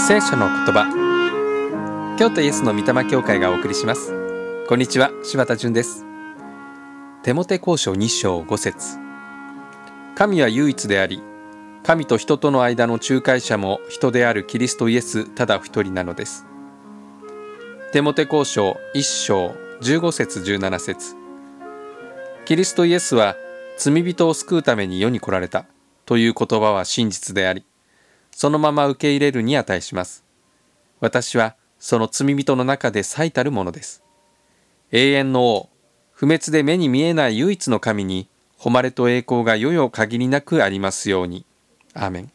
聖書の言葉、京都イエスの御霊教会がお送りします。こんにちは、柴田純です。テモテ後書2章5節、神は唯一であり、神と人との間の仲介者も人であるキリストイエスただ一人なのです。テモテ後書1章15節17節、キリストイエスは罪人を救うために世に来られたという言葉は真実であり、そのまま受け入れるに値します。私はその罪人の中で最たるものです。永遠の王、不滅で目に見えない唯一の神に誉れと栄光が世々限りなくありますように。アーメン。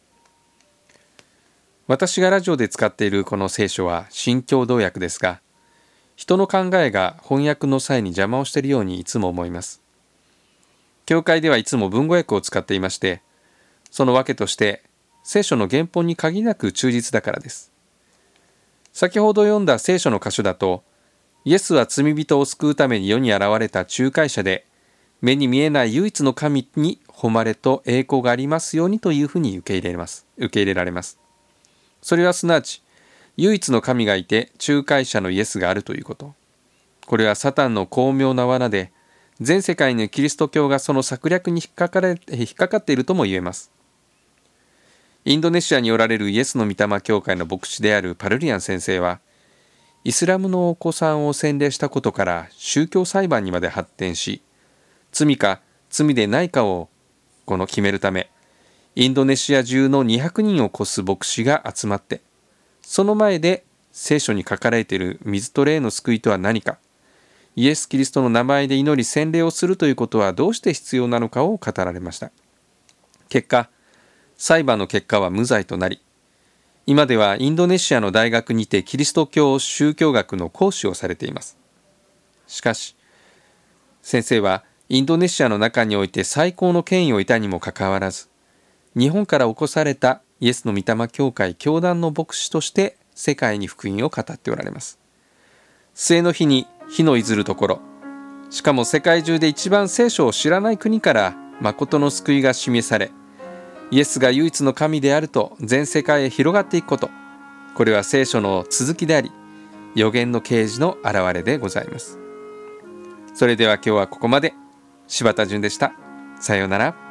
私がラジオで使っているこの聖書は新共同訳ですが、人の考えが翻訳の際に邪魔をしているようにいつも思います。教会ではいつも文語訳を使っていまして、その訳として聖書の原本に限りなく忠実だからです。先ほど読んだ聖書の箇所だと、イエスは罪人を救うために世に現れた仲介者で、目に見えない唯一の神に誉れと栄光がありますようにというふうに受け入れられます。それはすなわち、唯一の神がいて仲介者のイエスがあるということ。これはサタンの巧妙な罠で、全世界のキリスト教がその策略に引っかかっているとも言えます。インドネシアにおられるイエスの御霊教会の牧師であるパルリアン先生は、イスラムのお子さんを洗礼したことから宗教裁判にまで発展し、罪か罪でないかを決めるため、インドネシア中の200人を超す牧師が集まって、その前で聖書に書かれている水と霊の救いとは何か、イエス・キリストの名前で祈り洗礼をするということはどうして必要なのかを語られました。結果、裁判の結果は無罪となり、今ではインドネシアの大学にてキリスト教宗教学の講師をされています。しかし、先生はインドネシアの中において最高の権威を得たにもかかわらず、日本から起こされたイエスの御霊教会教団の牧師として世界に福音を語っておられます。末の日に火のいずるところ、しかも世界中で一番聖書を知らない国から誠の救いが示され、イエスが唯一の神であると全世界へ広がっていくこと、これは聖書の続きであり、予言の啓示の現れでございます。それでは今日はここまで。柴田純でした。さようなら。